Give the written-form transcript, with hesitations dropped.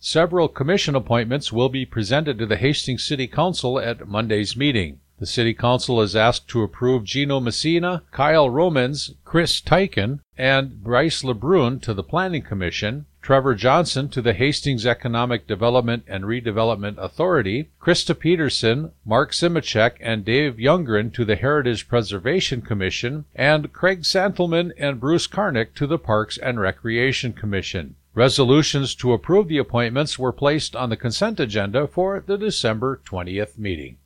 Several commission appointments will be presented to the Hastings City Council at Monday's meeting. The City Council is asked to approve Gino Messina, Kyle Romans, Chris Teichen, and Bryce LeBrun to the Planning Commission, Trevor Johnson to the Hastings Economic Development and Redevelopment Authority, Krista Peterson, Mark Simicek, and Dave Youngren to the Heritage Preservation Commission, and Craig Santelman and Bruce Karnick to the Parks and Recreation Commission. Resolutions to approve the appointments were placed on the consent agenda for the December 20th meeting.